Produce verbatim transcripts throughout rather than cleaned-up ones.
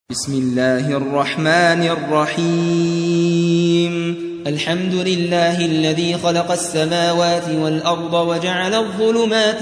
بسم الله الرحمن الرحيم الحمد لله الذي خلق السماوات والأرض وجعل الظلمات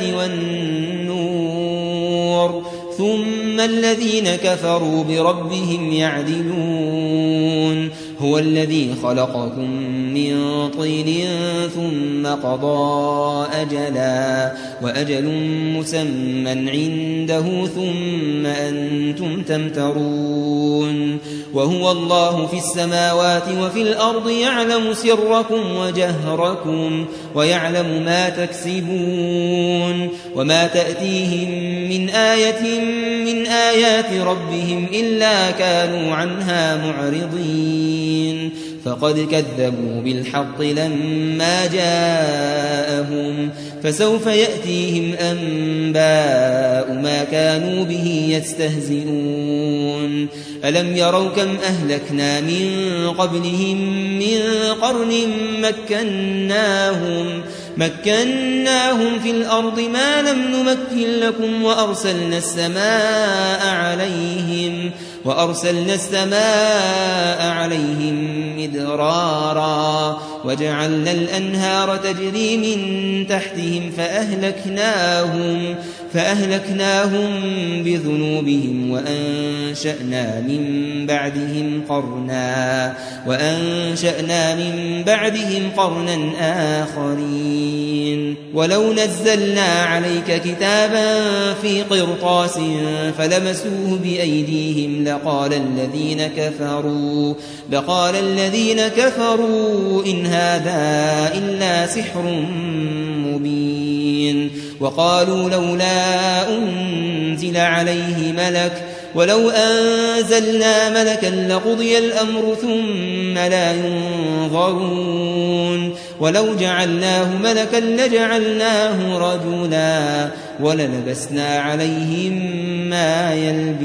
والنور ثم الذين كفروا بربهم يعدلون هو الذي خلقكم من طين ثم قضى أجلا وأجل مسمى عنده ثم أنتم تمترون وهو الله في السماوات وفي الأرض يعلم سركم وجهركم ويعلم ما تكسبون وما تأتيهم من آية من آيات ربهم إلا كانوا عنها معرضين فقد كذبوا بالحق لما جاءهم فسوف يأتيهم أنباء ما كانوا به يستهزئون ألم يروا كم أهلكنا من قبلهم من قرن مكناهم مكناهم في الأرض ما لم نمكن لكم وأرسلنا السماء عليهم وأرسلنا السماء عليهم مدرارا وجعلنا الأنهار تجري من تحتهم فأهلكناهم فأهلكناهم بذنوبهم وأنشأنا من بعدهم قرنا وأنشأنا من بعدهم قرنا آخرين ولو نزلنا عليك كتابا في قرطاس فلمسوه بأيديهم لقال الذين كفروا لقال الذين كفروا إن هذا إلا سحر مبين وقالوا لولا أنزل عليه ملك ولو أنزلنا ملكا لقضي الأمر ثم لا ينظرون ولو جعلناه ملكا لجعلناه رجلا وللبسنا عليهم ما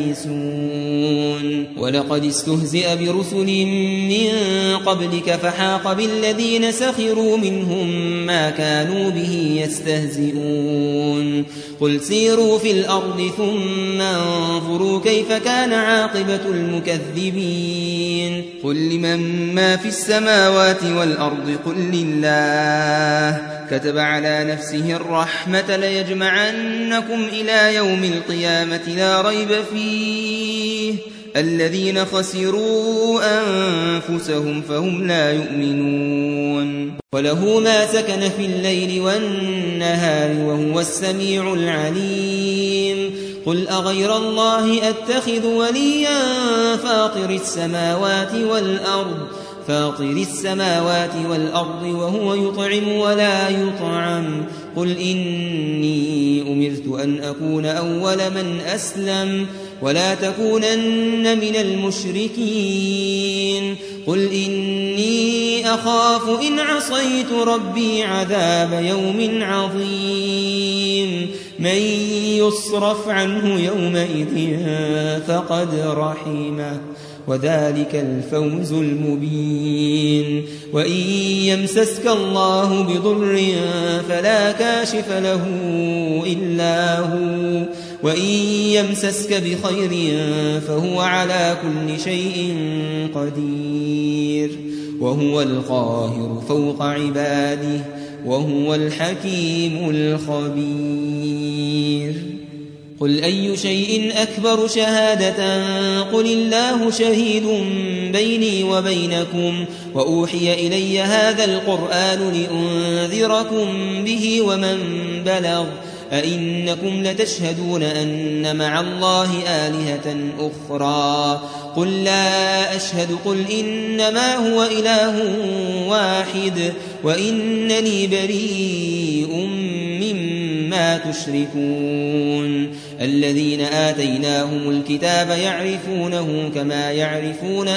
يلبسون ولقد استهزئ برسل من قبلك فحاق بالذين سخروا منهم ما كانوا به يستهزئون قل سيروا في الأرض ثم انظروا كيف كان عاقبة المكذبين قل لمن ما في السماوات والأرض قل لله كتب على نفسه الرحمة ليجمعنكم إلى يوم القيامة لا ريب فيه الذين خسروا أنفسهم فهم لا يؤمنون وله ما سكن في الليل والنهار وهو السميع العليم قل أغير الله أتخذ وليا فاطر السماوات والأرض فاطر السماوات والأرض وهو يطعم ولا يطعم قل إني أمرت أن أكون أول من أسلم ولا تكونن من المشركين قل إني أخاف إن عصيت ربي عذاب يوم عظيم من يصرف عنه يومئذ فقد رحمه وذلك الفوز المبين وإن يمسسك الله بضر فلا كاشف له إلا هو وإن يمسسك بخير فهو على كل شيء قدير وهو القاهر فوق عباده وهو الحكيم الخبير قل أي شيء أكبر شهادة قل الله شهيد بيني وبينكم وأوحي إلي هذا القرآن لأنذركم به ومن بلغ أئنكم لتشهدون أن مع الله آلهة أخرى قل لا أشهد قل إنما هو إله واحد وإنني بريء مما تشركون الذين آتيناهم الكتاب يعرفونه كما يعرفون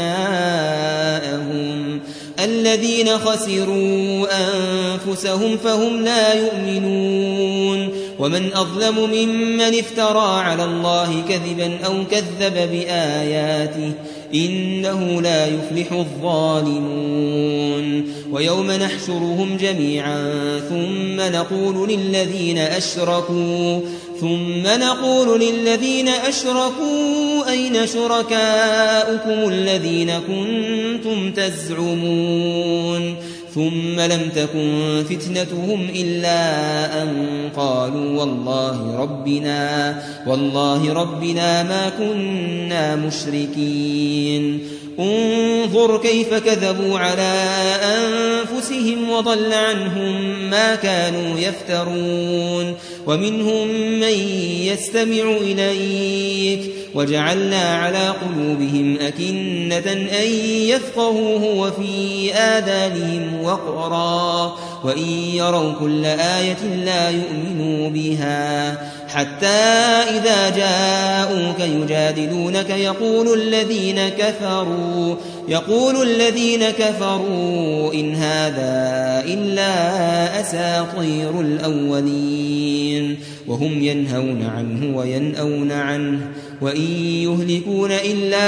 أبناءهم الذين خسروا أنفسهم فهم لا يؤمنون ومن أظلم ممن افترى على الله كذبا أو كذب بآياته إنه لا يفلح الظالمون ويوم نحشرهم جميعا ثم نقول للذين أشركوا ثم نقول للذين أشركوا أين شركاؤكم الذين كنتم تزعمون ثم لم تكن فتنتهم إلا أن قالوا والله ربنا والله ربنا ما كنا مشركين انظر كيف كذبوا على أنفسهم وضل عنهم ما كانوا يفترون ومنهم من يستمع إليك وجعلنا على قلوبهم أكنة أن يفقهوه وفي آذانهم وقرا وإن يروا كل آية لا يؤمنوا بها حتى إذا جاءوك يجادلونك يقول الذين كفروا يقول الذين كفروا إن هذا إلا أساطير الأولين وهم ينهون عنه وينأون عنه وإن يهلكون إلا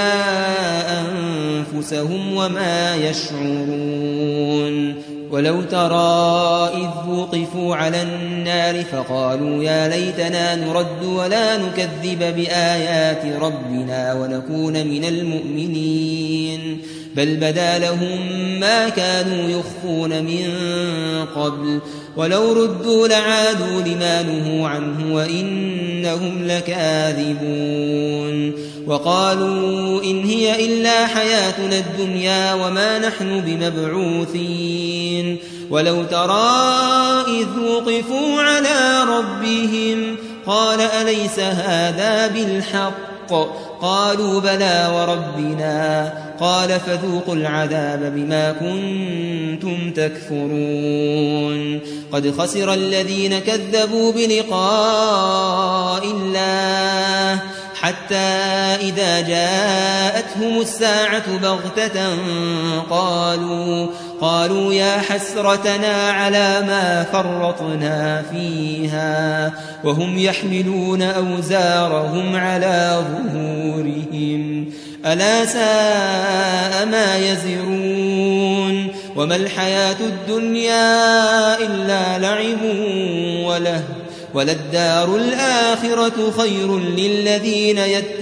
أنفسهم وما يشعرون ولو ترى إذ وقفوا على النار فقالوا يا ليتنا نرد ولا نكذب بآيات ربنا ونكون من المؤمنين بل بدا لهم ما كانوا يخفون من قبل ولو ردوا لعادوا لما نهوا عنه وإنهم لكاذبون وقالوا إن هي إلا حياتنا الدنيا وما نحن بمبعوثين ولو ترى إذ وقفوا على ربهم قال أليس هذا بالحق قالوا بلى وربنا قال فذوقوا العذاب بما كنتم تكفرون قد خسر الذين كذبوا بلقاء الله حتى إذا جاءتهم الساعة بغتة قالوا قالوا يا حسرتنا على ما فرطنا فيها وهم يحملون أوزارهم على ظهورهم ألا ساء ما يزرون وما الحياة الدنيا إلا لعب وله وللدار الآخرة خير للذين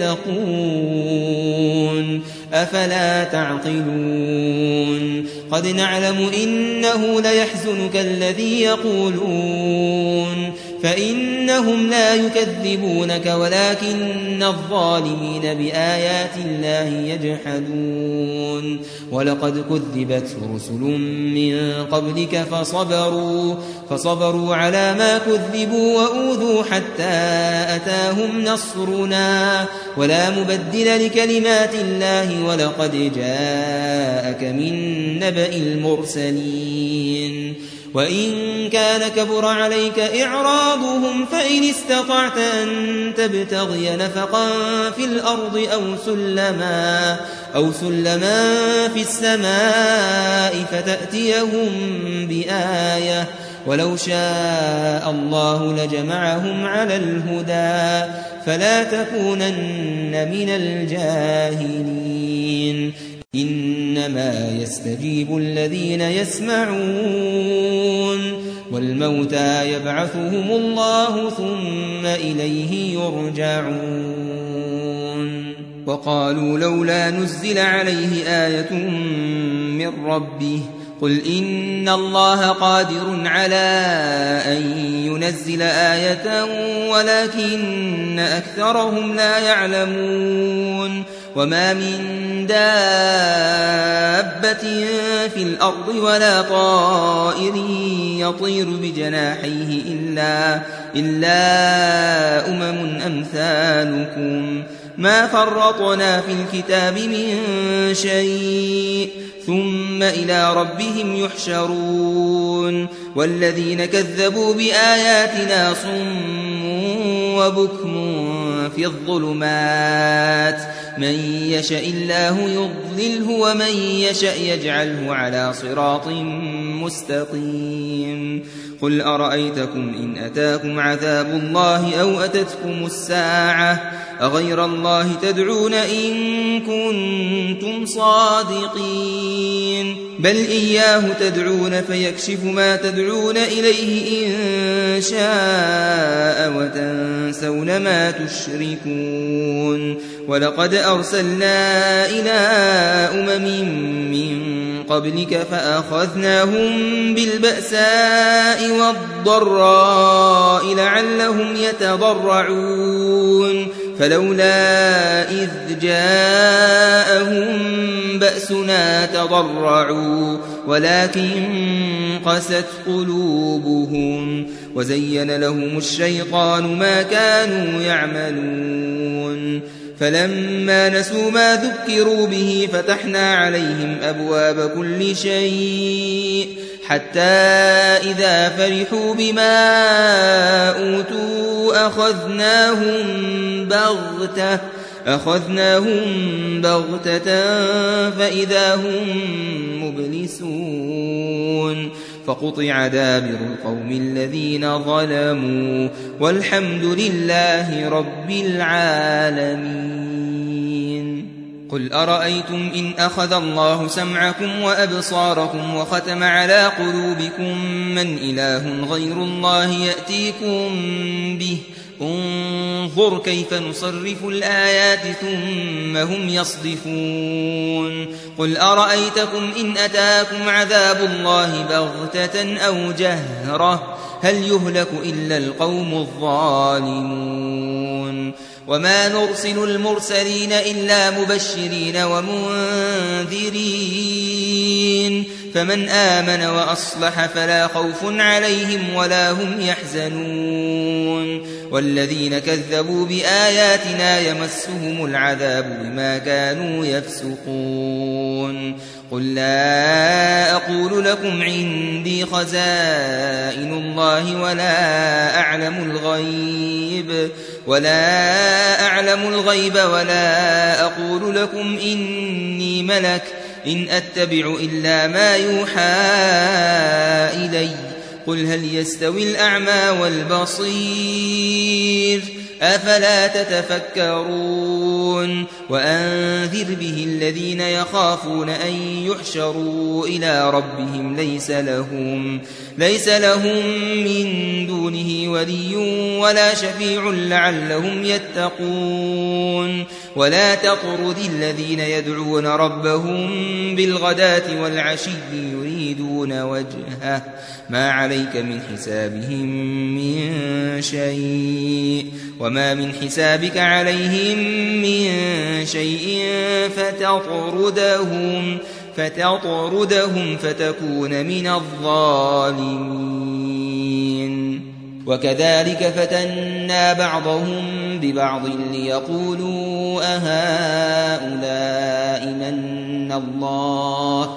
يتقون أفلا تعقلون قد نعلم إنه ليحزنك الذي يقولون فإنهم لا يكذبونك ولكن الظالمين بآيات الله يجحدون ولقد كذبت رسل من قبلك فصبروا فصبروا على ما كذبوا وأوذوا حتى أتاهم نصرنا ولا مبدل لكلمات الله ولقد جاءك من نبأ المرسلين وإن كان كبر عليك إعراضهم فإن استطعت أن تبتغي نفقا في الأرض أو سلما أو سلما في السماء فتأتيهم بآية ولو شاء الله لجمعهم على الهدى فلا تكونن من الجاهلين إنما يستجيب الذين يسمعون والموتى يبعثهم الله ثم إليه يرجعون وقالوا لولا نزل عليه آية من ربه قل إن الله قادر على أن ينزل آية ولكن أكثرهم لا يعلمون وما من دابة في الأرض ولا طائر يطير بجناحيه إلا, إلا أمم أمثالكم ما فرطنا في الكتاب من شيء ثم إلى ربهم يحشرون والذين كذبوا بآياتنا صم وبكم في الظلمات من يشاء الله يضلله ومن يشاء يجعله على صراط مستقيم قل أرأيتكم إن أتاكم عذاب الله أو أتتكم الساعة أغير الله تدعون إن كنتم صادقين بل إياه تدعون فيكشف ما تدعون إليه إن شاء وتنسون ما تشركون ولقد أرسلنا إلى أمم من قبلك فأخذناهم بالبأساء والضراء لعلهم يتضرعون فلولا إذ جاءهم بأسنا تضرعوا ولكن قست قلوبهم وزين لهم الشيطان ما كانوا يعملون فلما نسوا ما ذكروا به فتحنا عليهم أبواب كل شيء حتى إذا فرحوا بما أوتوا أخذناهم بغتة أخذناهم بغتة فإذا هم مبلسون فقطع دابر القوم الذين ظلموا والحمد لله رب العالمين قل أرأيتم إن أخذ الله سمعكم وأبصاركم وختم على قلوبكم من إله غير الله يأتيكم به انظر كيف نصرف الآيات ثم هم يصدفون قل أرأيتكم إن أتاكم عذاب الله بغتة أو جهرة هل يهلك إلا القوم الظالمون وما نرسل المرسلين إلا مبشرين ومنذرين فمن آمن وأصلح فلا خوف عليهم ولا هم يحزنون والذين كذبوا بآياتنا يمسهم العذاب بما كانوا يفسقون قل لا أقول لكم عندي خزائن الله ولا أعلم الغيب ولا أعلم الغيب ولا أقول لكم إني ملك إن أتبع إلا ما يوحى إلي قل هل يستوي الأعمى والبصير أفلا تتفكرون وأنذر به الذين يخافون أن يحشروا إلى ربهم ليس لهم ليس لهم من دونه ولي ولا شفيع لعلهم يتقون ولا تطرد الذين يدعون ربهم بالغداة والعشي يريدون وجهه ما عليك من حسابهم من شيء وما من حسابك عليهم من شيء فتطردهم فتطردهم فتكون من الظالمين وكذلك فتنا بعضهم ببعض ليقولوا أهؤلاء من الله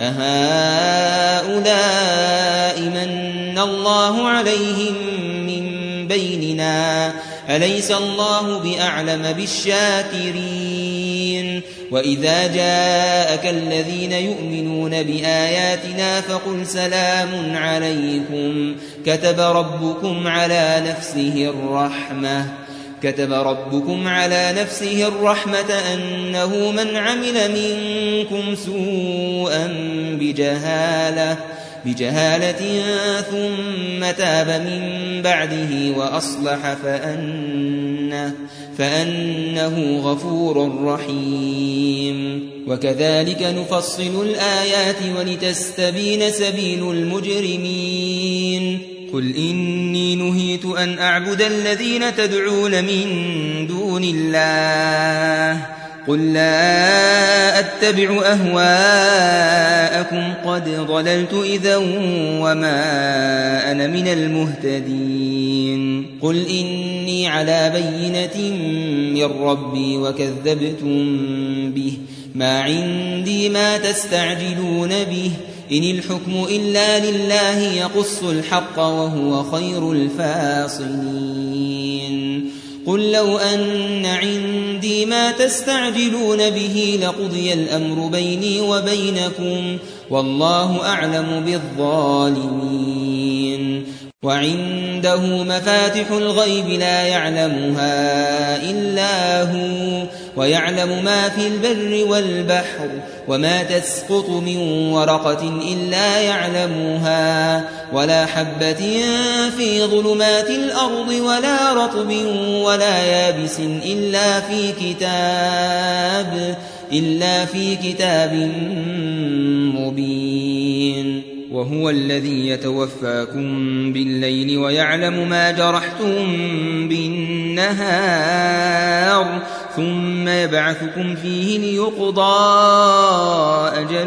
أهؤلاء من الله عليهم من بيننا أليس الله بأعلم بالشاكرين وإذا جاءك الذين يؤمنون بآياتنا فقل سلام عليكم كتب ربكم على نفسه الرحمة كتب ربكم على نفسه الرحمة أنه من عمل منكم سوءا بجهالة بجهالة ثم تاب من بعده وأصلح فأنه, فأنه غفور رحيم وكذلك نفصل الآيات ولتستبين سبيل المجرمين قل إني نهيت أن أعبد الذين تدعون من دون الله قل لا أتبع أهواءكم قد ضللت إذا وما أنا من المهتدين قل إني على بينة من ربي وكذبتم به ما عندي ما تستعجلون به إن الحكم إلا لله يقص الحق وهو خير الفاصلين قل لو أن عندي ما تستعجلون به لقضي الأمر بيني وبينكم والله أعلم بالظالمين وعنده مفاتح الغيب لا يعلمها إلا هو ويعلم ما في البر والبحر وما تسقط من ورقة إلا يعلمها ولا حبة في ظلمات الأرض ولا رطب ولا يابس إلا في كتاب إلا في كتاب مبين وهو الذي يتوفاكم بالليل ويعلم ما جرحتم بالنهار ثم يبعثكم فيه ليقضى أجل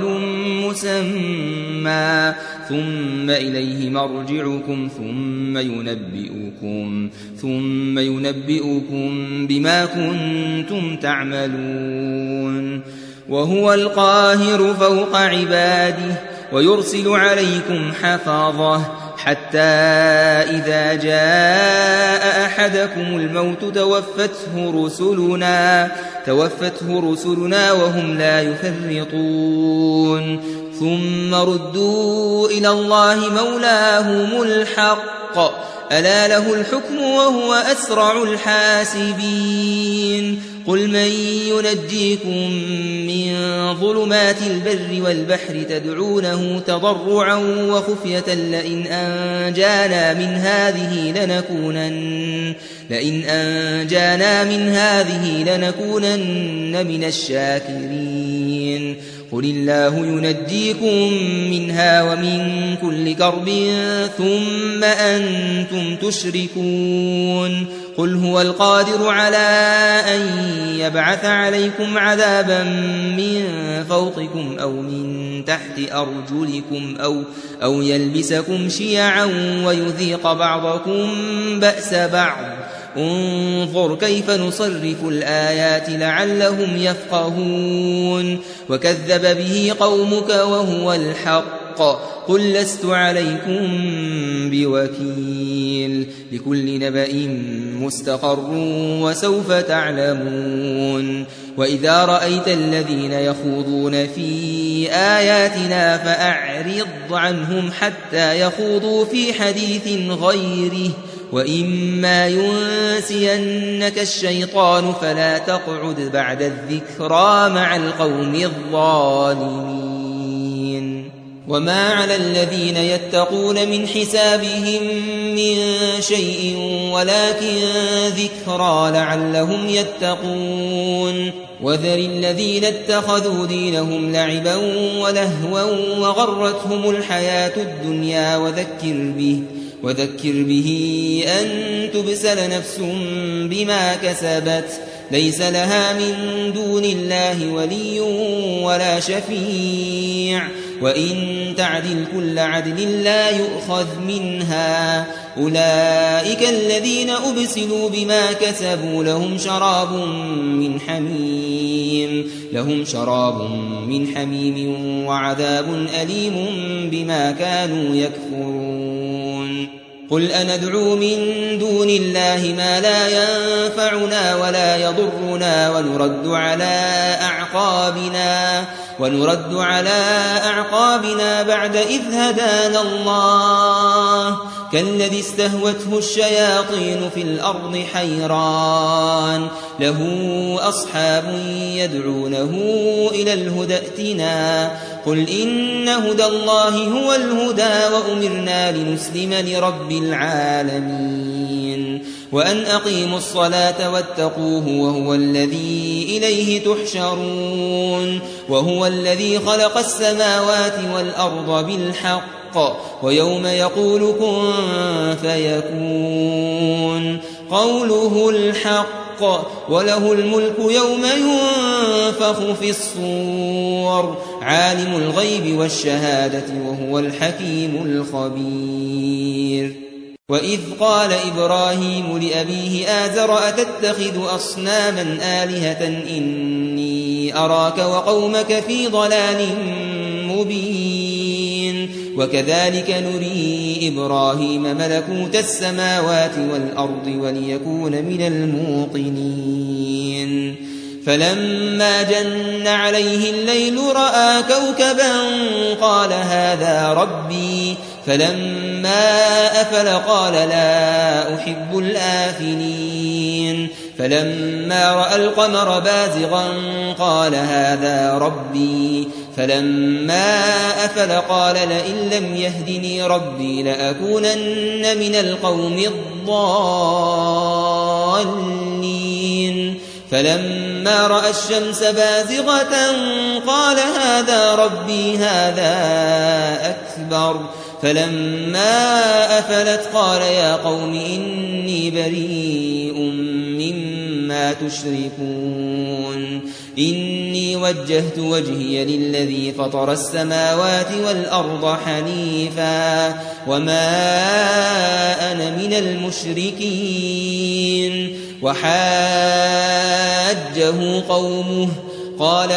مسمى ثم إليه مرجعكم ثم ينبئكم ثم ينبئكم بما كنتم تعملون وهو القاهر فوق عباده ويرسل عليكم حفظه حتى إذا جاء أحدكم الموت توفته رسلنا توفته رسلنا وهم لا يفرطون ثم ردوا إلى الله مولاهم الحق ألا له الحكم وهو أسرع الحاسبين قل من ينجيكم من ظلمات البر والبحر تدعونه تضرعا وخفية لئن أنجانا من هذه لنكونن لئن أنجانا من هذه لنكونن من الشاكرين قل الله ينجيكم منها ومن كل كرب ثم أنتم تشركون قل هو القادر على أن يبعث عليكم عذابا من فوقكم أو من تحت أرجلكم أو, أو يلبسكم شيعا ويذيق بعضكم بأس بعض انظر كيف نصرف الآيات لعلهم يفقهون وكذب به قومك وهو الحق قل لست عليكم بوكيل لكل نبأ مستقر وسوف تعلمون وإذا رأيت الذين يخوضون في آياتنا فأعرض عنهم حتى يخوضوا في حديث غيره وإما ينسينك الشيطان فلا تقعد بعد الذكرى مع القوم الظالمين وما على الذين يتقون من حسابهم من شيء ولكن ذكرى لعلهم يتقون وذر الذين اتخذوا دينهم لعبا ولهوا وغرتهم الحياة الدنيا وذكر به وذكر به أن تبسل نفس بما كسبت ليس لها من دون الله ولي ولا شفيع وإن تعدل كل عدل لا يؤخذ منها أولئك الذين أبسلوا بما كسبوا لهم شراب من حميم لهم شراب من حميم وعذاب أليم بما كانوا يكفرون قل أندعو من دون الله ما لا ينفعنا ولا يضرنا ونرد على أعقابنا ونرد على أعقابنا بعد إذ هدانا الله كالذي استهوته الشياطين في الأرض حيران له أصحاب يدعونه إلى الهدى ائتنا قل إن هدى الله هو الهدى وأمرنا لنسلم لرب العالمين وأن أقيموا الصلاة واتقوه وهو الذي إليه تحشرون وهو الذي خلق السماوات والأرض بالحق ويوم يقول كن فيكون قوله الحق وله الملك يوم ينفخ في الصور عالم الغيب والشهادة وهو الحكيم الخبير وإذ قال إبراهيم لأبيه آزر أتتخذ أصناما آلهة إني أراك وقومك في ضلال مبين وكذلك نري إبراهيم ملكوت السماوات والأرض وليكون من الموقنين فلما جن عليه الليل رأى كوكبا قال هذا ربي فلما أفل قال لا أحب الآفلين فلما رأى القمر بازغا قال هذا ربي فلما أفل قال لئن لم يهدني ربي لأكونن من القوم الضالين فلما رأى الشمس بازغة قال هذا ربي هذا أكبر فلما أفلت قال يا قوم إني بريء مما تشركون إني وجهت وجهي للذي فطر السماوات والأرض حنيفا وما أنا من المشركين وحاجه قومه قال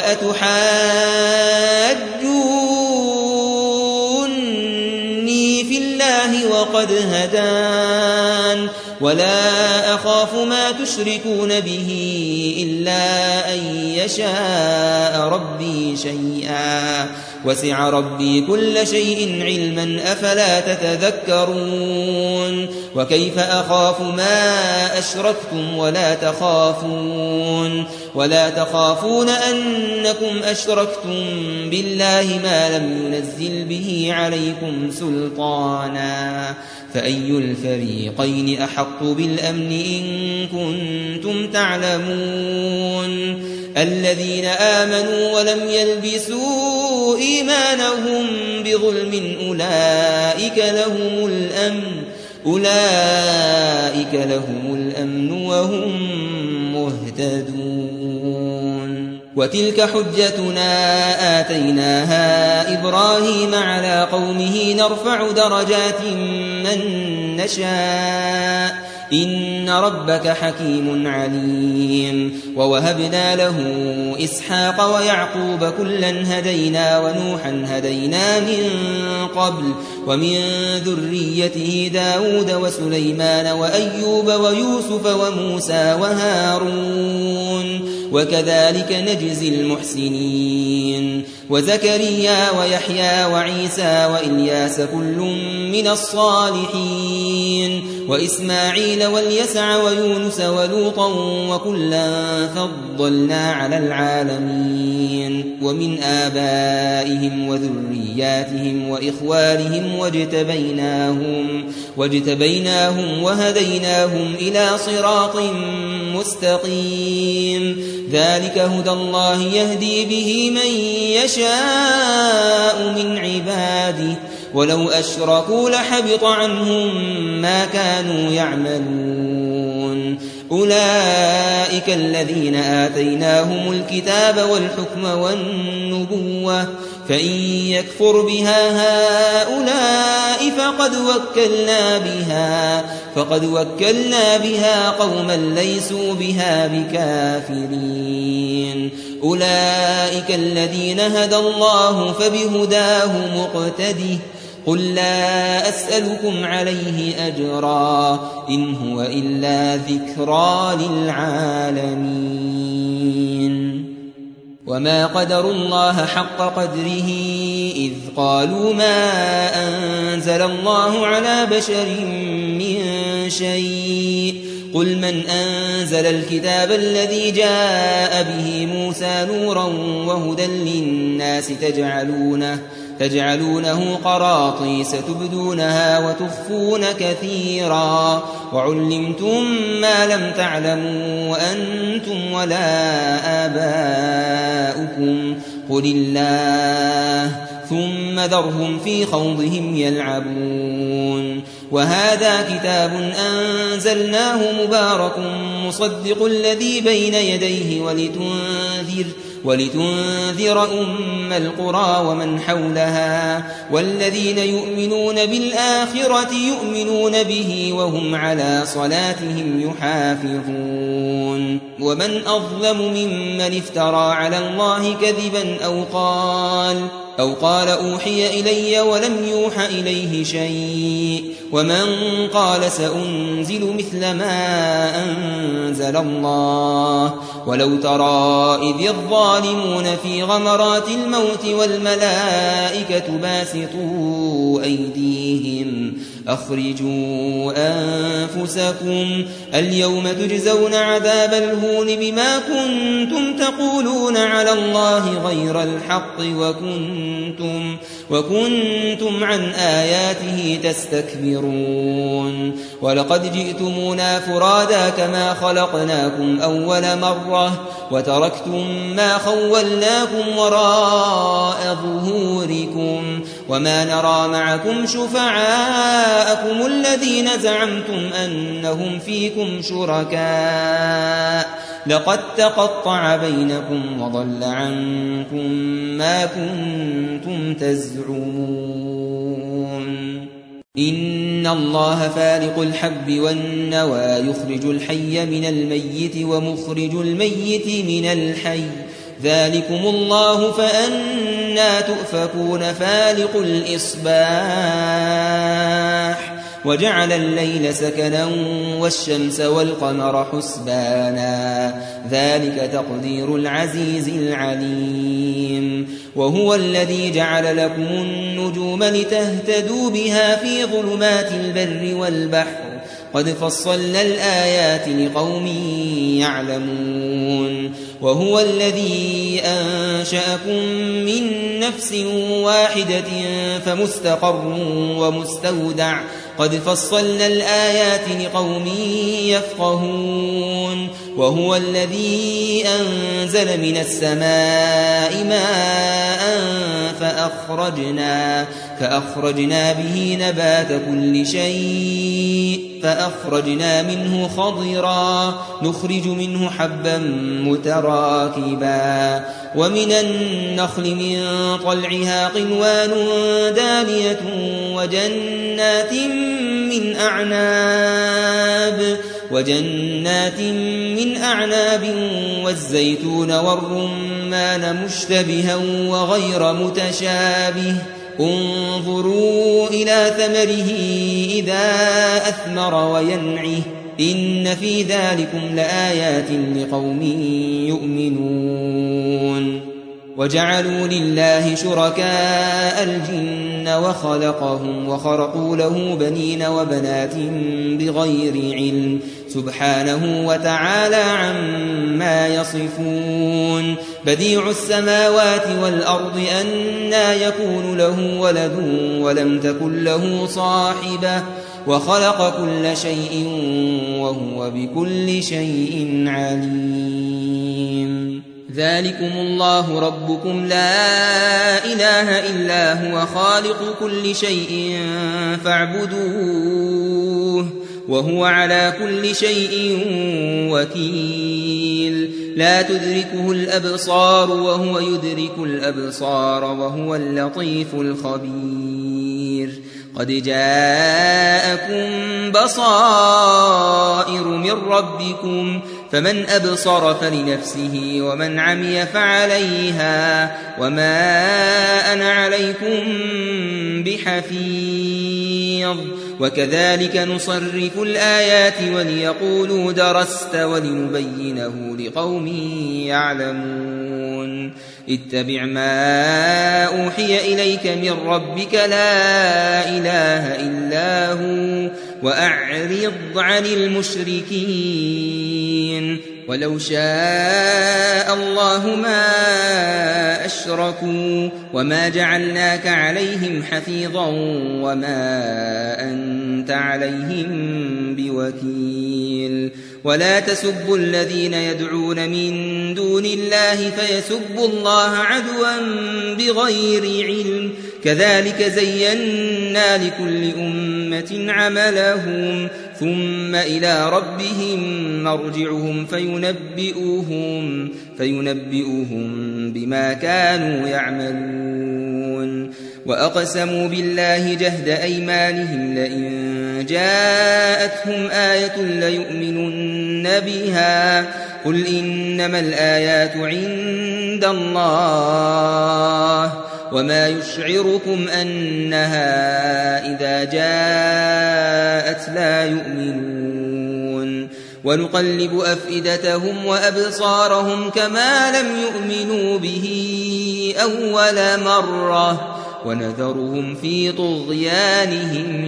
أتحاجوني في الله وقد هدان ولا أخاف ما تشركون به إلا أن يشاء ربي شيئا وسع ربي كل شيء علما أفلا تتذكرون وكيف أخاف ما أشركتم ولا تخافون ولا تخافون أنكم أشركتم بالله ما لم ينزل به عليكم سلطانا فأي الفريقين أحق بالأمن إن كنتم تعلمون الذين آمنوا ولم يلبسوا إيمانهم بظلم أولئك لهم الأمن أولئك لهم الأمن وهم مهتدون وتلك حجتنا آتيناها إبراهيم على قومه نرفع درجات من نشاء إن ربك حكيم عليم ووهبنا له إسحاق ويعقوب كلا هدينا ونوحا هدينا من قبل ومن ذريته داود وسليمان وأيوب ويوسف وموسى وهارون وكذلك نجزي المحسنين وزكريا ويحيى وعيسى وإلياس كل من الصالحين وإسماعيل واليسع ويونس ولوطا وكلا فضلنا على العالمين ومن آبائهم وذرياتهم وإخوانهم واجتبيناهم, واجتبيناهم وهديناهم إلى صراط مستقيم ذلك هدى الله يهدي به من يشاء من عباده ولو أشركوا لحبط عنهم ما كانوا يعملون أولئك الذين آتيناهم الكتاب والحكم والنبوة فإن يكفر بها هؤلاء فقد وكلنا بها فقد وكلنا بها قوما ليسوا بها بكافرين أولئك الذين هدى الله فبهداه مقتده قل لا أسألكم عليه أجرا إن هو إلا ذكرى للعالمين وما قدروا الله حق قدره إذ قالوا ما أنزل الله على بشر من شيء قل من أنزل الكتاب الذي جاء به موسى نورا وهدى للناس تجعلونه تجعلونه قراطيس تبدونها وتخفون كثيرا وعلمتم ما لم تعلموا أنتم ولا آباؤكم قل الله ثم ذرهم في خوضهم يلعبون وهذا كتاب أنزلناه مبارك مصدق الذي بين يديه ولتنذر ولتنذر أم القرى ومن حولها والذين يؤمنون بالآخرة يؤمنون به وهم على صلاتهم يحافظون ومن أظلم ممن افترى على الله كذبا أو قال أو قال أوحي إلي ولم يوح إليه شيء ومن قال سأنزل مثل ما أنزل الله ولو ترى إذ الظالمون في غمرات الموت والملائكة باسطوا أيديهم أخرجوا أنفسكم اليوم تجزون عذاب الهون بما كنتم تقولون على الله غير الحق وكنتم, وكنتم عن آياته تستكبرون ولقد جئتمونا فرادا كما خلقناكم أول مرة وتركتم ما خولناكم وراء ظهوركم وما نرى معكم شفعاءكم الذين زعمتم أنهم فيكم شركاء لقد تقطع بينكم وضل عنكم ما كنتم تزعمون إن الله فالق الحب والنوى يخرج الحي من الميت ومخرج الميت من الحي ذلكم الله فأنى تؤفكون فالق الإصباح وجعل الليل سكنا والشمس والقمر حسبانا ذلك تقدير العزيز العليم وهو الذي جعل لكم النجوم لتهتدوا بها في ظلمات البر والبحر قد فصلنا الآيات لقوم يعلمون وهو الذي أنشأكم من نفس واحدة فمستقر ومستودع قد فصلنا الآيات لقوم يفقهون وهو الذي أنزل من السماء ماء فأخرجنا, فأخرجنا به نبات كل شيء فأخرجنا منه خضرا نخرج منه حبا متراكبا ومن النخل من طلعها قنوان دانية وجنات من أعناب وجنات من أعناب والزيتون والرمان مشتبها وغير متشابه انظروا إلى ثمره إذا أثمر وينعه إن في ذلكم لآيات لقوم يؤمنون وجعلوا لله شركاء الجن وخلقهم وخرقوا له بنين وبنات بغير علم سبحانه وتعالى عما يصفون بديع السماوات والأرض أنى يكون له ولد ولم تكن له صاحبة وخلق كل شيء وهو بكل شيء عليم ذلكم الله ربكم لا إله إلا هو خالق كل شيء فاعبدوه وهو على كل شيء وكيل لا تدركه الأبصار وهو يدرك الأبصار وهو اللطيف الخبير قد جاءكم بصائر من ربكم فمن أبصر فلنفسه ومن عمي فعليها وما أنا عليكم بحفيظ وكذلك نصرف الآيات وليقولوا درست ولنبينه لقوم يعلمون اتبع ما أوحي إليك من ربك لا إله إلا هو وأعرض عن المشركين ولو شاء الله ما أشركوا وما جعلناك عليهم حفيظا وما أنت عليهم بوكيل ولا تسبوا الذين يدعون من دون الله فيسبوا الله عدوا بغير علم كذلك زينا لكل أمة عملهم ثم إلى ربهم مرجعهم فينبئوهم, فينبئوهم بما كانوا يعملون وأقسموا بالله جهد أيمانهم لئن جاءتهم آية ليؤمنن بها قل إنما الآيات عند الله وما يشعركم أنها إذا جاءت لا يؤمنون ونقلب أفئدتهم وأبصارهم كما لم يؤمنوا به أول مرة ونذرهم في طغيانهم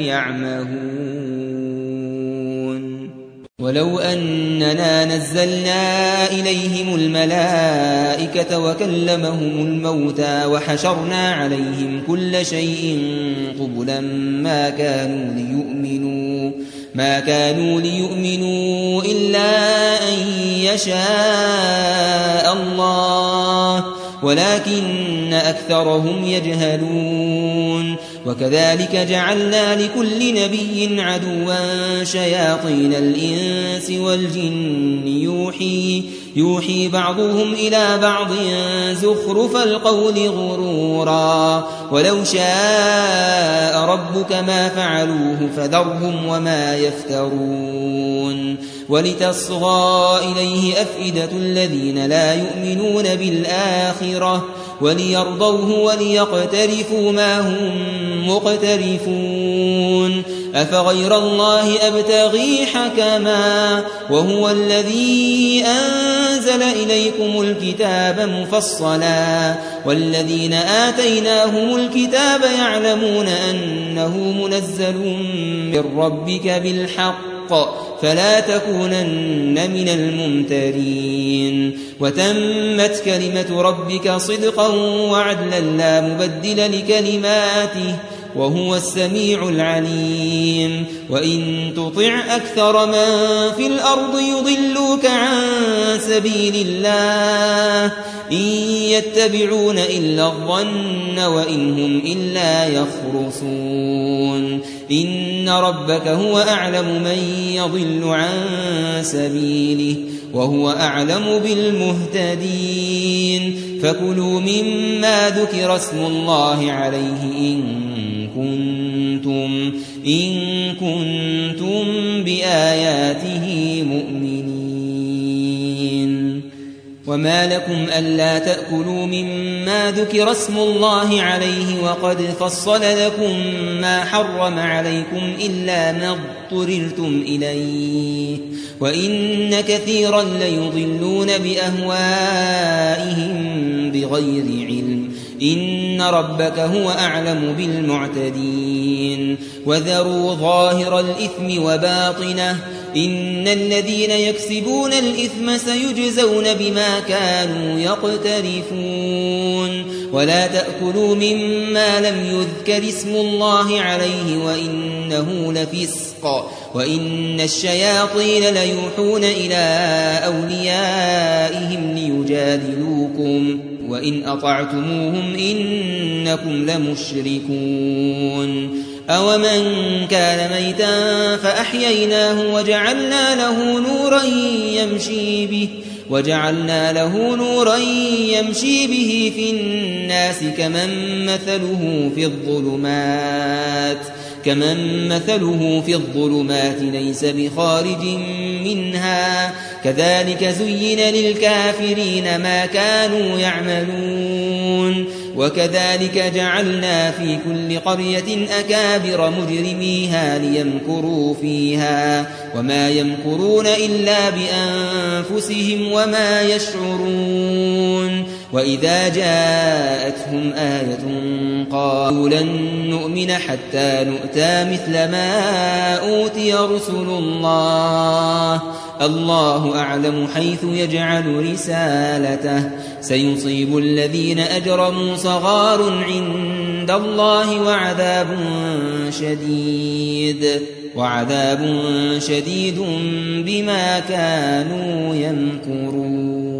يعمهون ولو أننا نزلنا إليهم الملائكة وكلمهم الموتى وحشرنا عليهم كل شيء قبلا ما كانوا ليؤمنوا ما كانوا ليؤمنوا إلا أن يشاء الله ولكن أكثرهم يجهلون وكذلك جعلنا لكل نبي عدوا شياطين الإنس والجن يوحي, يوحي بعضهم إلى بعض زخرف القول غرورا ولو شاء ربك ما فعلوه فذرهم وما يفترون ولتصغى إليه أفئدة الذين لا يؤمنون بالآخرة وليرضوه وليقترفوا ما هم مقترفون أفغير الله أبتغي حكما وهو الذي أنزل إليكم الكتاب مفصلا والذين آتيناهم الكتاب يعلمون أنه منزل من ربك بالحق فلا تكونن من الممترين وتمت كلمة ربك صدقا وعدلا لا مبدل لكلماته وهو السميع العليم وإن تطع أكثر من في الأرض يضلوك عن سبيل الله إن يتبعون إلا الظن وإن هم إلا يخرصون إن ربك هو أعلم من يضل عن سبيله وهو أعلم بالمهتدين فكلوا مما ذكر اسم الله عليه إن كنتم, إن كنتم بآياته مؤمنين وما لكم ألا تأكلوا مما ذكر اسم الله عليه وقد فصل لكم ما حرم عليكم إلا ما اضطررتم إليه وإن كثيرا ليضلون بأهوائهم بغير علم إن ربك هو أعلم بالمعتدين وذروا ظاهر الإثم وباطنه إن الذين يكسبون الإثم سيجزون بما كانوا يقترفون ولا تأكلوا مما لم يذكر اسم الله عليه وإنه لفسق وإن الشياطين ليوحون إلى أوليائهم ليجادلوكم وإن أطعتموهم إنكم لمشركون أومن كان ميتا فأحييناه وجعلنا له نورا يمشي به وجعلنا له نورا يمشي به في الناس كمن مثله في الظلمات كمن مثله في الظلمات ليس بخارج منها كذلك زين للكافرين ما كانوا يعملون وكذلك جعلنا في كل قرية أكابر مجرميها ليمكروا فيها وما يمكرون إلا بأنفسهم وما يشعرون وإذا جاءتهم آية قالوا لن نؤمن حتى نؤتى مثل ما أوتي رسل الله الله أعلم حيث يجعل رسالته سيصيب الذين أجرموا صغار عند الله وعذاب شديد وعذاب شديد بما كانوا يمكرون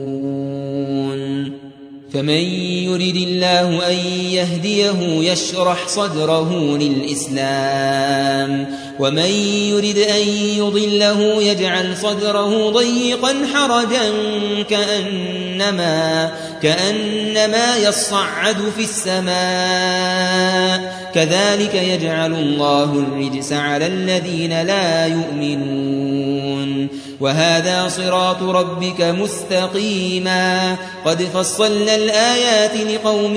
فمن يرد الله أن يهديه يشرح صدره للإسلام ومن يرد أن يضله يجعل صدره ضيقا حرجا كأنما, كأنما يصعد في السماء كذلك يجعل الله الرجس على الذين لا يؤمنون وهذا صراط ربك مستقيما قد فصلنا الآيات لقوم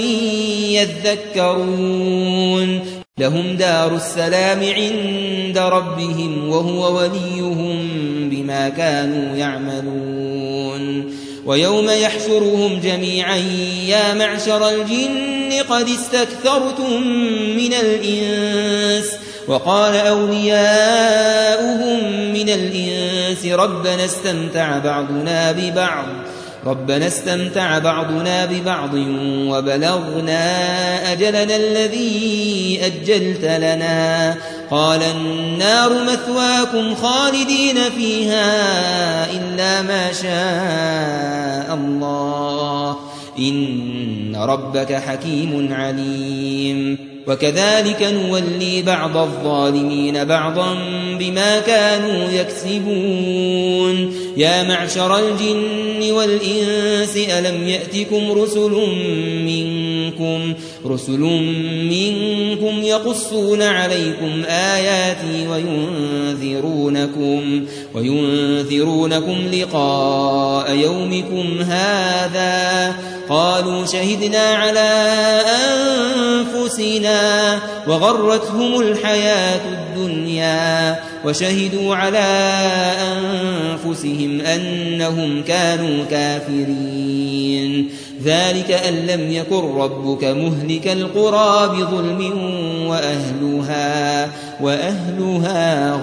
يذكرون لهم دار السلام عند ربهم وهو وليهم بما كانوا يعملون ويوم يحشرهم جميعا يا معشر الجن قد استكثرتم من الإنس وقال أولياؤهم من الإنس ربنا استمتع بعضنا ببعض ربنا استمتع بعضنا ببعض وبلغنا أجلنا الذي أجلت لنا قال النار مثواكم خالدين فيها إلا ما شاء الله إن ربك حكيم عليم وكذلك نولي بعض الظالمين بعضا بما كانوا يكسبون يا معشر الجن والإنس ألم يأتكم رسل منكم رسل منكم يقصون عليكم آياتي وينذرونكم وينذرونكم لقاء يومكم هذا قالوا شهدنا على أنفسنا وغرتهم الحياة الدنيا وشهدوا على أنفسهم أنهم كانوا كافرين ذلك أن لم يكن ربك مهلك القرى بظلم وأهلها وأهلها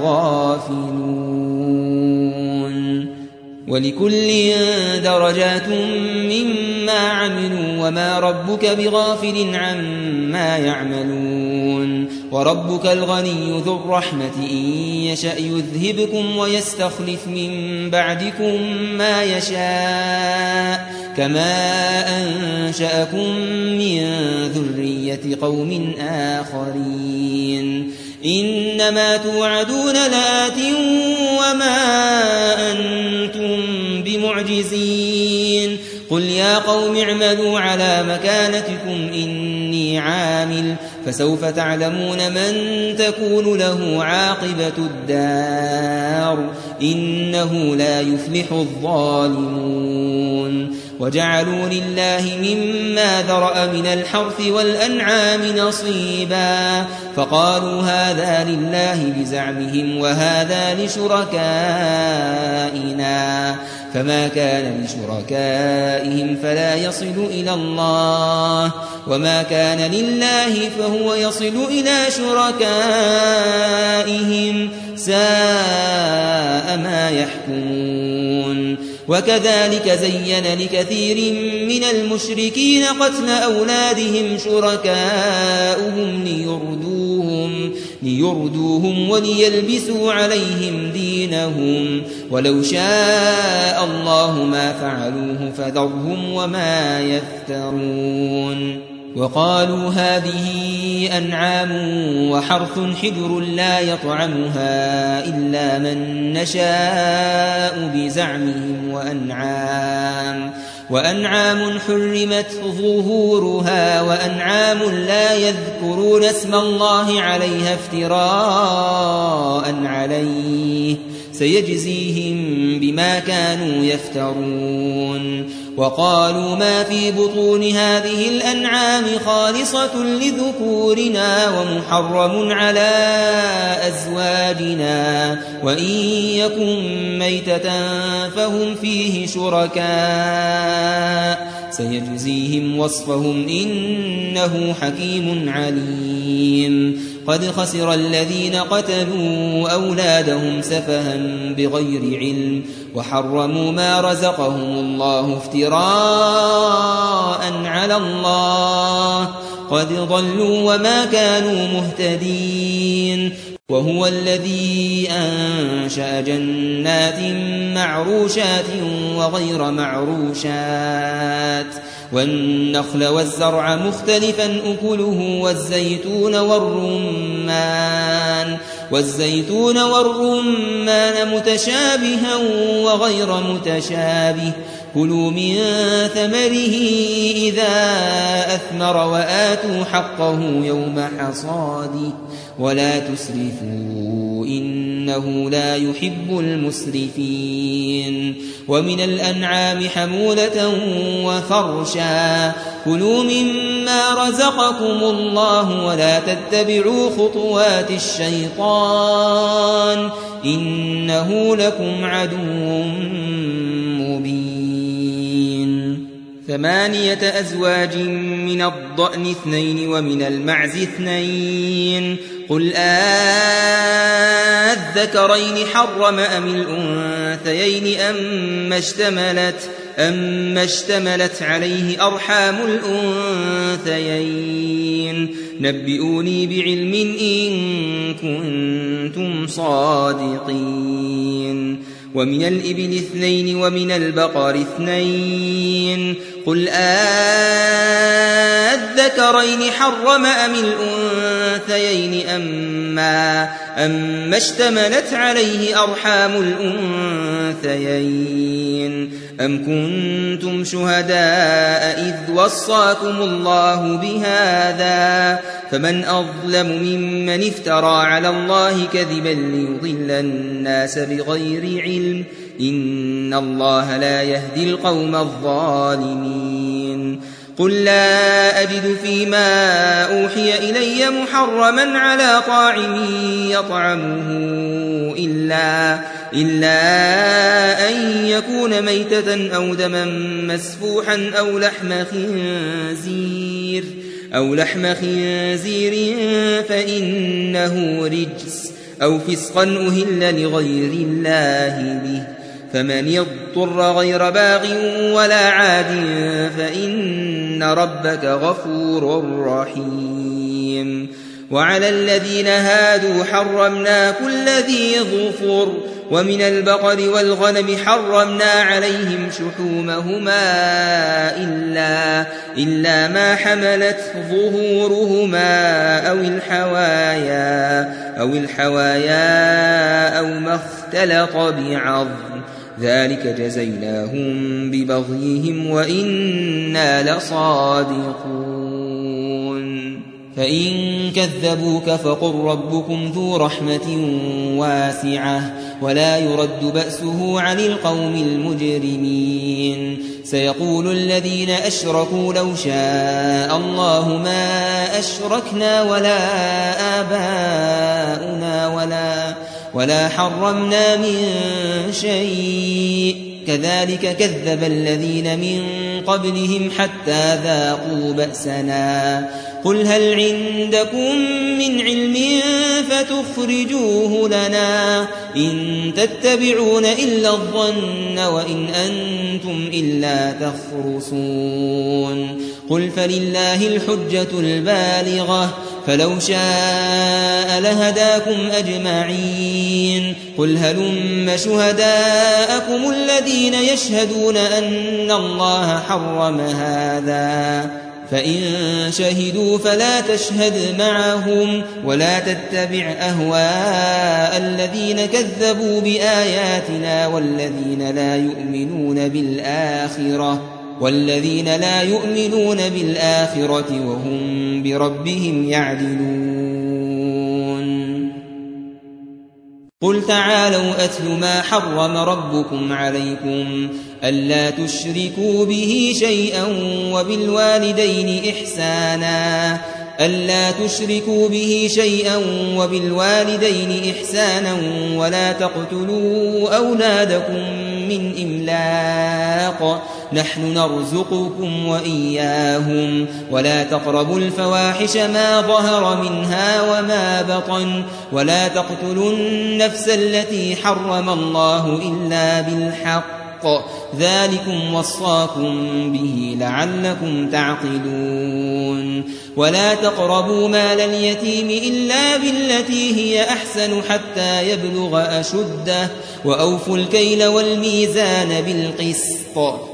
غافلون ولكل درجات مما عملوا وما ربك بغافل عما يعملون وربك الغني ذو الرحمة إن يشأ يذهبكم ويستخلف من بعدكم ما يشاء كما أنشأكم من ذرية قوم آخرين إنما توعدون لآت وما أنتم بمعجزين قل يا قوم اعملوا على مكانتكم إني عامل فسوف تعلمون من تكون له عاقبة الدار إنه لا يفلح الظالمون وجعلوا لله مما ذرأ من الحرث والأنعام نصيبا فقالوا هذا لله بزعمهم وهذا لشركائنا فما كان لشركائهم فلا يصل إلى الله وما كان لله فهو يصل إلى شركائهم ساء ما يحكمون وكذلك زين لكثير من المشركين قتل أولادهم شركاؤهم ليردوهم, ليردوهم وليلبسوا عليهم دينهم ولو شاء الله ما فعلوه فذرهم وما يفترون وقالوا هذه أنعام وحرث حجر لا يطعمها إلا من نشاء بزعمهم وأنعام وأنعام حرمت ظهورها وأنعام لا يذكرون اسم الله عليها افتراء عليه سيجزيهم بما كانوا يفترون وقالوا ما في بطون هذه الأنعام خالصة لذكورنا ومحرم على أزواجنا وإن يكن ميتة فهم فيه شركاء سيجزيهم وصفهم إنه حكيم عليم قد خسر الذين قتلوا أولادهم سفها بغير علم وحرموا ما رزقهم الله افتراء على الله قد ضلوا وما كانوا مهتدين وهو الذي أنشأ جنات معروشات وغير معروشات والنخل والزرع مختلفا أكله والزيتون والرمان والزيتون والرمان متشابها وغير متشابه كلوا من ثمره إذا أثمر وآتوا حقه يوم حصاده ولا تسرفوا إنه لا يحب المسرفين ومن الأنعام حمولة وفرشا كلوا مما رزقكم الله ولا تتبعوا خطوات الشيطان إنه لكم عدو مبين ثمانية أزواج من الضأن اثنين ومن المعز اثنين قل آذكرين حرم أم الأنثيين أم اشتملت, أم اشتملت عليه أرحام الأنثيين نبئوني بعلم إن كنتم صادقين ومن الإبل اثنين ومن البقر اثنين قل آذكرين حرم أم الأنثيين أما, أم اشتملت عليه أرحام الأنثيين أم كنتم شهداء إذ وصاكم الله بهذا فمن أظلم ممن افترى على الله كذبا ليضل الناس بغير علم إن الله لا يهدي القوم الظالمين قل لا أجد فيما أوحي إلي محرما على طاعم يطعمه إلا, إلا أن يكون ميتة أو دما مسفوحا أو لحم خنزير أو لحم خنزير فإنه رجس أو فسقا أهل لغير الله به فمن يضطر غير باغ ولا عاد فإن ربك غفور رحيم وعلى الذين هادوا حرمنا كل ذي ظفر ومن البقر والغنم حرمنا عليهم شحومهما إلا, إلا ما حملت ظهورهما أو الحوايا, أو الحوايا أو ما اختلط بعظم ذلك جزيناهم ببغيهم وإنا لصادقون فإن كذبوك فقل ربكم ذو رحمة واسعة ولا يرد بأسه عن القوم المجرمين سيقول الذين أشركوا لو شاء الله ما أشركنا ولا آباؤنا ولا, ولا حرمنا من شيء كذلك كذب الذين من قبلهم حتى ذاقوا بأسنا قل هل عندكم من علم فتخرجوه لنا إن تتبعون إلا الظن وإن أنتم إلا تخرصون قل فلله الحجة البالغة فلو شاء لهداكم أجمعين قل هلم شهداءكم الذين يشهدون أن الله حرم هذا فإن شهدوا فلا تشهد معهم ولا تتبع أهواء الذين كذبوا بآياتنا والذين لا يؤمنون بالآخرة والذين لا يؤمنون بالآخرة وهم بربهم يعدلون قل تعالوا أتل ما حرم ربكم عليكم ألا تشركوا به شيئا وبالوالدين إحسانا ألا تشركوا به شيئا وبالوالدين إحسانا ولا تقتلوا أولادكم من إملاق نحن نرزقكم وإياهم ولا تقربوا الفواحش ما ظهر منها وما بطن ولا تقتلوا النفس التي حرم الله إلا بالحق ذلكم وصاكم به لعلكم تعقلون ولا تقربوا مال اليتيم إلا بالتي هي أحسن حتى يبلغ أشده وأوفوا الكيل والميزان بالقسط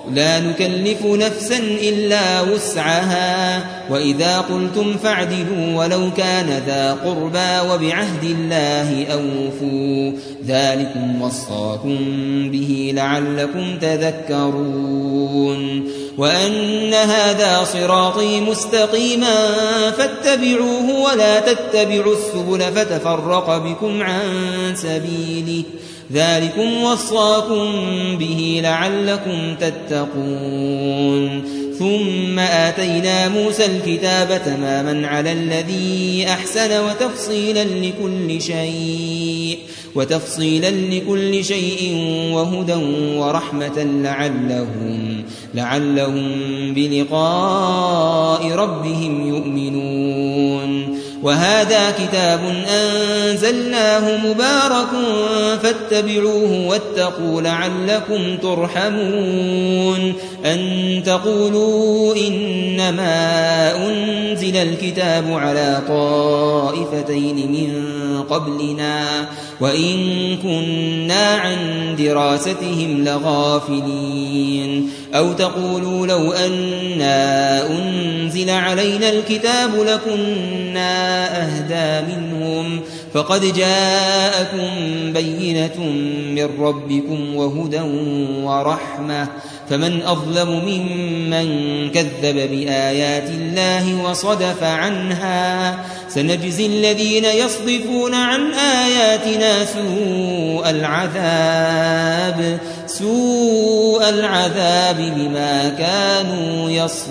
لا نكلف نفسا إلا وسعها وإذا قلتم فاعدلوا ولو كان ذا قربى وبعهد الله أوفوا ذلكم وصاكم به لعلكم تذكرون وأن هذا صراطي مستقيما فاتبعوه ولا تتبعوا السبل فتفرق بكم عن سبيله ذلكم وصاكم به لعلكم تتقون ثم آتينا موسى الكتاب تماما على الذي أحسن وتفصيلا لكل شيء وتفصيلا لكل شيء وهدى ورحمة لعلهم لعلهم بلقاء ربهم يؤمنون وهذا كتاب أنزلناه مبارك فاتبعوه واتقوا لعلكم ترحمون أن تقولوا إنما أنزل الكتاب على طائفتين من قبلنا وإن كنا عن دراستهم لغافلين أو تقولوا لو أنا أنزل علينا الكتاب لكنا أهدى منهم فقد جاءكم بينة من ربكم وهدى ورحمة فمن أظلم ممن كذب بآيات الله وصدف عنها سنجزي الذين يصدفون عن آياتنا سوء العذاب سوء العذاب بما كانوا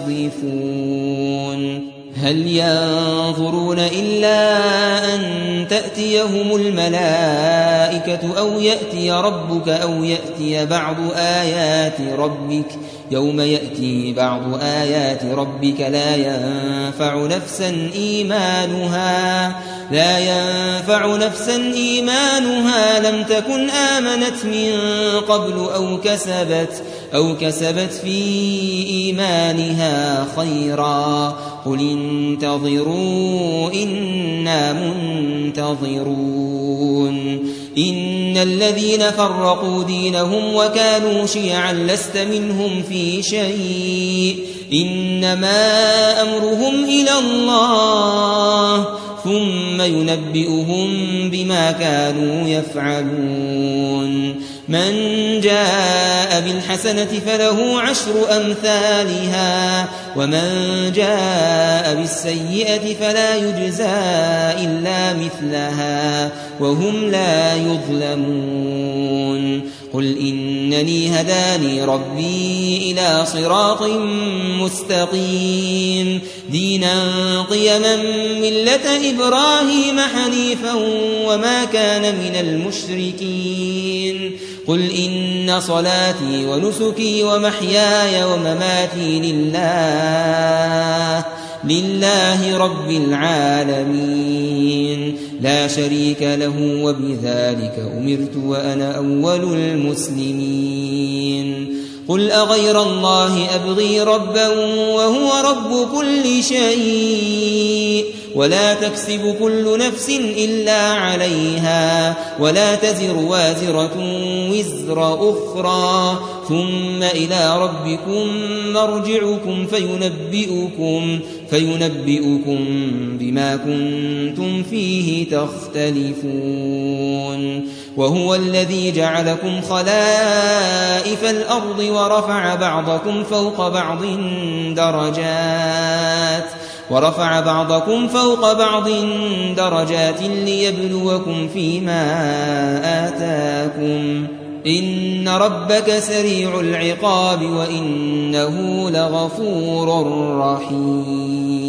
يصدفون هل ينظرون إلا أن تأتيهم الملائكة أو يأتي ربك أو يأتي بعض آيات ربك يوم يأتي بعض آيات ربك لا ينفع نفسا إيمانها لا ينفع نفسا إيمانها لم تكن آمنت من قبل أو كسبت أو كسبت في إيمانها خيرا قل انتظروا إنا منتظرون إن الذين فرقوا دينهم وكانوا شيعا لست منهم في شيء إنما أمرهم إلى الله ثم ينبئهم بما كانوا يفعلون من جاء بالحسنة فله عشر أمثالها ومن جاء بالسيئة فلا يجزى إلا مثلها وهم لا يظلمون قل إنني هداني ربي إلى صراط مستقيم دينا قيما ملة إبراهيم حنيفا وما كان من المشركين قل إن صلاتي ونسكي ومحياي ومماتي لله لله رب العالمين لا شريك له وبذلك أمرت وأنا أول المسلمين قل أغير الله أبغي ربا وهو رب كل شيء ولا تكسب كل نفس إلا عليها ولا تزر وازرة وزر أخرى ثم إلى ربكم مرجعكم فينبئكم فينبئكم بما كنتم فيه تختلفون وهو الذي جعلكم خلائف الأرض ورفع بعضكم فوق بعض درجات ورفع بعضكم فوق بعض درجات ليبلوكم فيما آتاكم إن ربك سريع العقاب وإنه لغفور رحيم